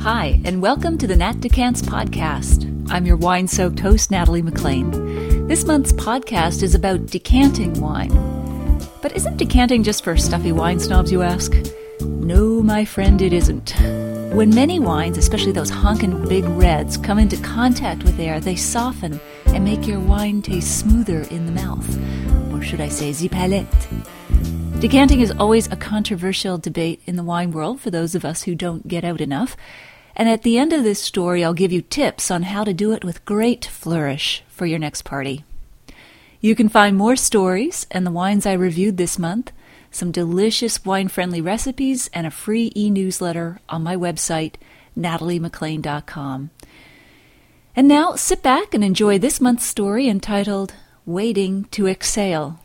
Hi, and welcome to the Nat Decants podcast. I'm your wine-soaked host, Natalie McLean. This month's podcast is about decanting wine. But isn't decanting just for stuffy wine snobs, you ask? No, my friend, it isn't. When many wines, especially those honkin' big reds, come into contact with air, they soften and make your wine taste smoother in the mouth. Or should I say, the palate. Decanting is always a controversial debate in the wine world for those of us who don't get out enough. And at the end of this story, I'll give you tips on how to do it with great flourish for your next party. You can find more stories and the wines I reviewed this month, some delicious wine-friendly recipes, and a free e-newsletter on my website, nataliemclean.com. And now, sit back and enjoy this month's story entitled, Waiting to Exhale.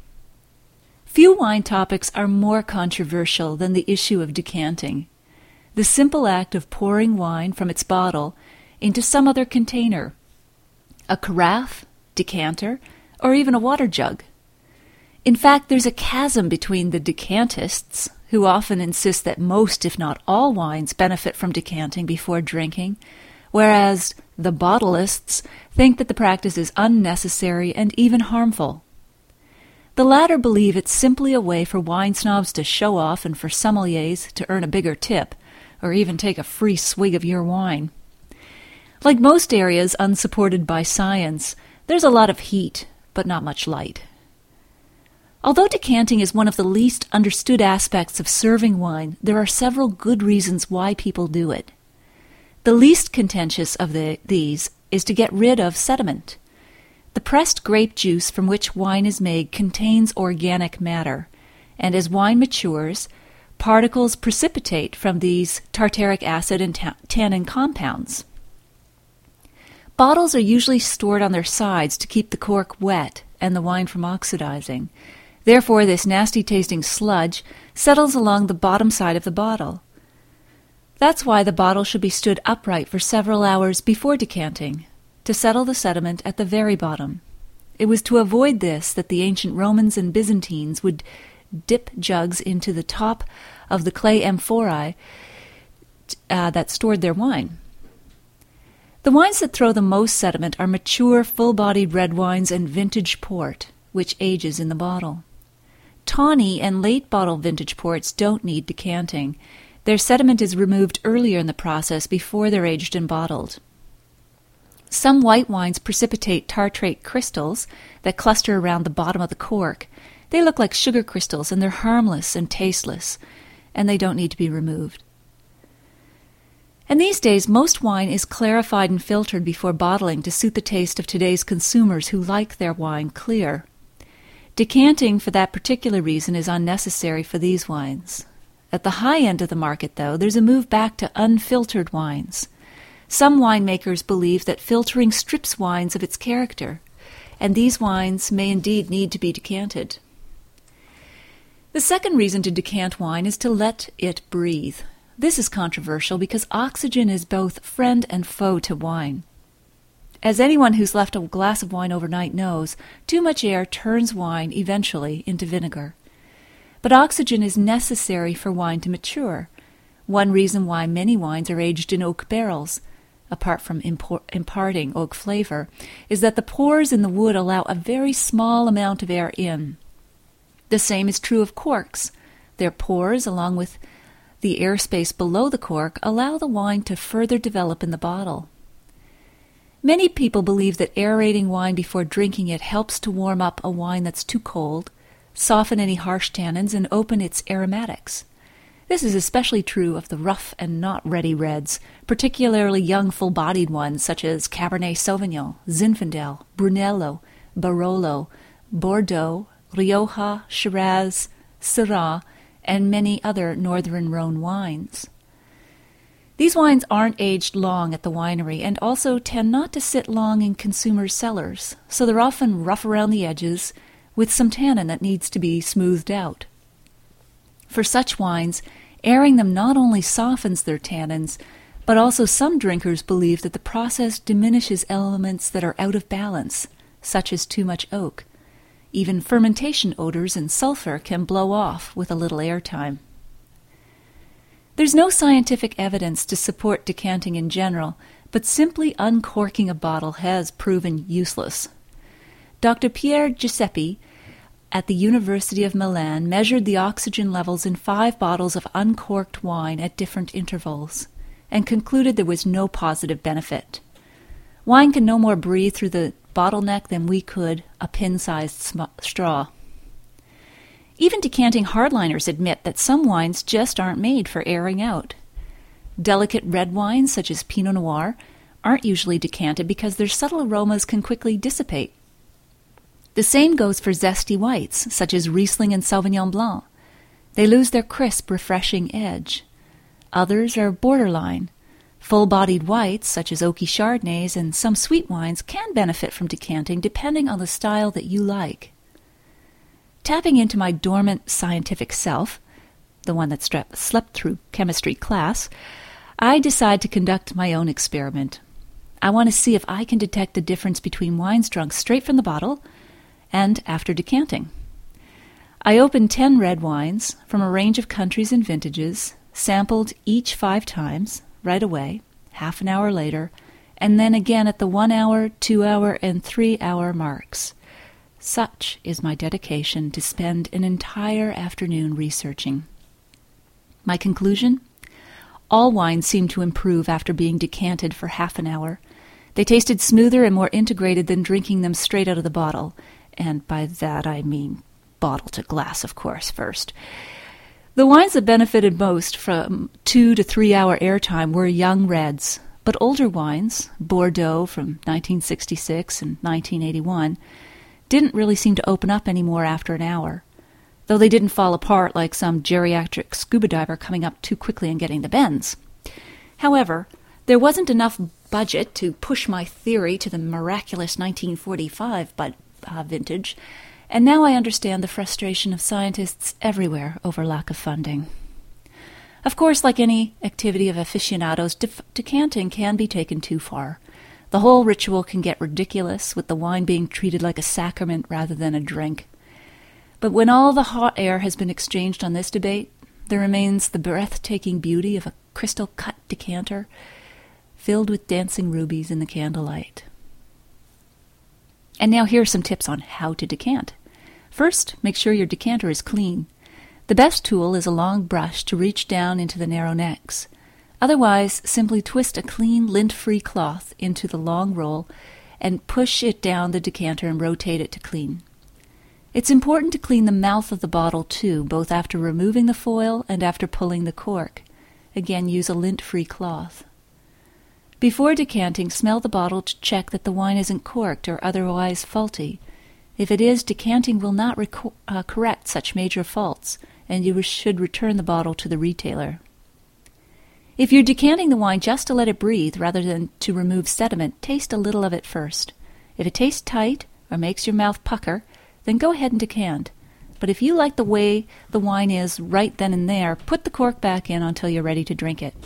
Few wine topics are more controversial than the issue of decanting. The simple act of pouring wine from its bottle into some other container, a carafe, decanter, or even a water jug. In fact, there's a chasm between the decantists, who often insist that most, if not all, wines benefit from decanting before drinking, whereas the bottleists think that the practice is unnecessary and even harmful. The latter believe it's simply a way for wine snobs to show off and for sommeliers to earn a bigger tip, or even take a free swig of your wine. Like most areas unsupported by science, there's a lot of heat, but not much light. Although decanting is one of the least understood aspects of serving wine, there are several good reasons why people do it. The least contentious of these is to get rid of sediment. The pressed grape juice from which wine is made contains organic matter, and as wine matures, particles precipitate from these tartaric acid and tannin compounds. Bottles are usually stored on their sides to keep the cork wet and the wine from oxidizing. Therefore, this nasty-tasting sludge settles along the bottom side of the bottle. That's why the bottle should be stood upright for several hours before decanting, to settle the sediment at the very bottom. It was to avoid this that the ancient Romans and Byzantines would dip jugs into the top of the clay amphorae that stored their wine. The wines that throw the most sediment are mature, full-bodied red wines and vintage port, which ages in the bottle. Tawny and late-bottle vintage ports don't need decanting. Their sediment is removed earlier in the process before they're aged and bottled. Some white wines precipitate tartrate crystals that cluster around the bottom of the cork. They look like sugar crystals, and they're harmless and tasteless, and they don't need to be removed. And these days, most wine is clarified and filtered before bottling to suit the taste of today's consumers who like their wine clear. Decanting for that particular reason is unnecessary for these wines. At the high end of the market, though, there's a move back to unfiltered wines. Some winemakers believe that filtering strips wines of its character, and these wines may indeed need to be decanted. The second reason to decant wine is to let it breathe. This is controversial because oxygen is both friend and foe to wine. As anyone who's left a glass of wine overnight knows, too much air turns wine eventually into vinegar. But oxygen is necessary for wine to mature. One reason why many wines are aged in oak barrels, apart from imparting oak flavor, is that the pores in the wood allow a very small amount of air in. The same is true of corks. Their pores, along with the airspace below the cork, allow the wine to further develop in the bottle. Many people believe that aerating wine before drinking it helps to warm up a wine that's too cold, soften any harsh tannins, and open its aromatics. This is especially true of the rough and not ready reds, particularly young full-bodied ones such as Cabernet Sauvignon, Zinfandel, Brunello, Barolo, Bordeaux, Rioja, Shiraz, Syrah, and many other northern Rhone wines. These wines aren't aged long at the winery and also tend not to sit long in consumers' cellars, so they're often rough around the edges with some tannin that needs to be smoothed out. For such wines, airing them not only softens their tannins, but also some drinkers believe that the process diminishes elements that are out of balance, such as too much oak. Even fermentation odors and sulfur can blow off with a little airtime. There's no scientific evidence to support decanting in general, but simply uncorking a bottle has proven useless. Dr. Pier Giuseppe at the University of Milan measured the oxygen levels in 5 bottles of uncorked wine at different intervals and concluded there was no positive benefit. Wine can no more breathe through the bottleneck than we could a pin-sized straw. Even decanting hardliners admit that some wines just aren't made for airing out. Delicate red wines, such as Pinot Noir, aren't usually decanted because their subtle aromas can quickly dissipate. The same goes for zesty whites, such as Riesling and Sauvignon Blanc. They lose their crisp, refreshing edge. Others are borderline. Full-bodied whites, such as oaky Chardonnays and some sweet wines, can benefit from decanting depending on the style that you like. Tapping into my dormant scientific self, the one that slept through chemistry class, I decide to conduct my own experiment. I want to see if I can detect the difference between wines drunk straight from the bottle and after decanting. I opened 10 red wines from a range of countries and vintages, sampled each 5 times, right away, half an hour later, and then again at the 1 hour, 2 hour, and 3 hour marks. Such is my dedication to spend an entire afternoon researching. My conclusion? All wines seemed to improve after being decanted for half an hour. They tasted smoother and more integrated than drinking them straight out of the bottle, and by that I mean bottle to glass, of course, first. The wines that benefited most from 2 to 3 hour airtime were young reds, but older wines, Bordeaux from 1966 and 1981, didn't really seem to open up anymore after an hour, though they didn't fall apart like some geriatric scuba diver coming up too quickly and getting the bends. However, there wasn't enough budget to push my theory to the miraculous 1945 vintage, and now I understand the frustration of scientists everywhere over lack of funding. Of course, like any activity of aficionados, decanting can be taken too far. The whole ritual can get ridiculous, with the wine being treated like a sacrament rather than a drink. But when all the hot air has been exchanged on this debate, there remains the breathtaking beauty of a crystal-cut decanter filled with dancing rubies in the candlelight. And now here are some tips on how to decant. First, make sure your decanter is clean. The best tool is a long brush to reach down into the narrow necks. Otherwise, simply twist a clean, lint-free cloth into the long roll and push it down the decanter and rotate it to clean. It's important to clean the mouth of the bottle too, both after removing the foil and after pulling the cork. Again, use a lint-free cloth. Before decanting, smell the bottle to check that the wine isn't corked or otherwise faulty. If it is, decanting will not correct such major faults, and you should return the bottle to the retailer. If you're decanting the wine just to let it breathe rather than to remove sediment, taste a little of it first. If it tastes tight or makes your mouth pucker, then go ahead and decant. But if you like the way the wine is right then and there, put the cork back in until you're ready to drink it.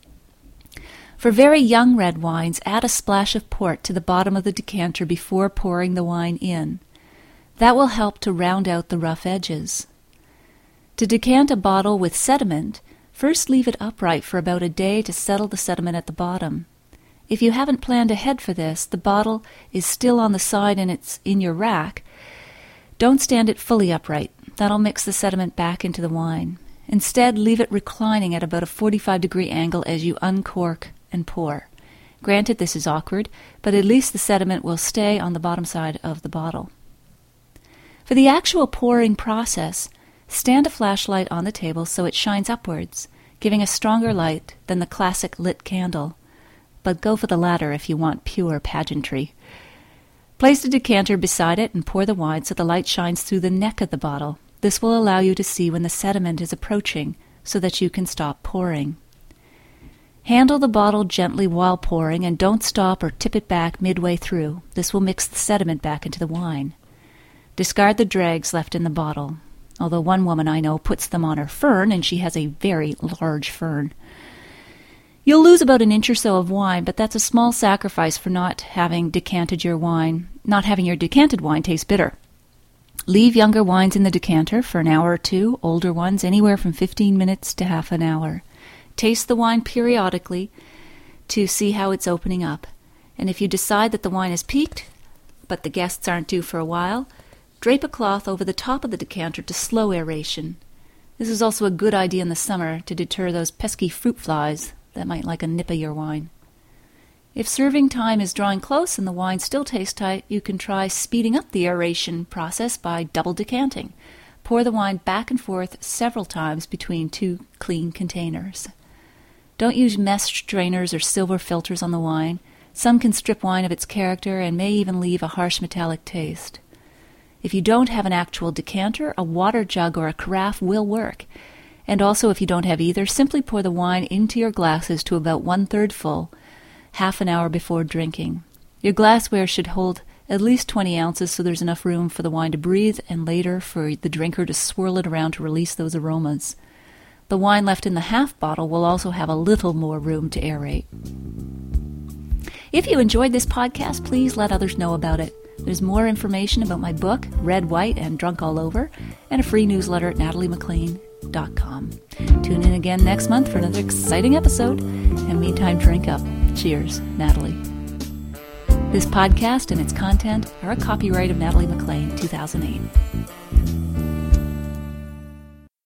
For very young red wines, add a splash of port to the bottom of the decanter before pouring the wine in. That will help to round out the rough edges. To decant a bottle with sediment, first leave it upright for about a day to settle the sediment at the bottom. If you haven't planned ahead for this, the bottle is still on the side and it's in your rack. Don't stand it fully upright. That'll mix the sediment back into the wine. Instead, leave it reclining at about a 45-degree angle as you uncork and pour. Granted, this is awkward, but at least the sediment will stay on the bottom side of the bottle. For the actual pouring process, stand a flashlight on the table so it shines upwards, giving a stronger light than the classic lit candle. But go for the latter if you want pure pageantry. Place the decanter beside it and pour the wine so the light shines through the neck of the bottle. This will allow you to see when the sediment is approaching so that you can stop pouring. Handle the bottle gently while pouring and don't stop or tip it back midway through. This will mix the sediment back into the wine. Discard the dregs left in the bottle, although one woman I know puts them on her fern, and she has a very large fern. You'll lose about an inch or so of wine, but that's a small sacrifice for not having decanted your wine, not having your decanted wine taste bitter. Leave younger wines in the decanter for an hour or two, older ones anywhere from 15 minutes to half an hour. Taste the wine periodically to see how it's opening up. And if you decide that the wine is peaked, but the guests aren't due for a while, drape a cloth over the top of the decanter to slow aeration. This is also a good idea in the summer to deter those pesky fruit flies that might like a nip of your wine. If serving time is drawing close and the wine still tastes tight, you can try speeding up the aeration process by double decanting. Pour the wine back and forth several times between two clean containers. Don't use mesh strainers or silver filters on the wine. Some can strip wine of its character and may even leave a harsh metallic taste. If you don't have an actual decanter, a water jug or a carafe will work. And also, if you don't have either, simply pour the wine into your glasses to about 1/3 full, half an hour before drinking. Your glassware should hold at least 20 ounces so there's enough room for the wine to breathe and later for the drinker to swirl it around to release those aromas. The wine left in the half bottle will also have a little more room to aerate. If you enjoyed this podcast, please let others know about it. There's more information about my book, Red, White, and Drunk All Over, and a free newsletter at nataliemaclean.com. Tune in again next month for another exciting episode, and meantime, drink up. Cheers, Natalie. This podcast and its content are a copyright of Natalie MacLean, 2008.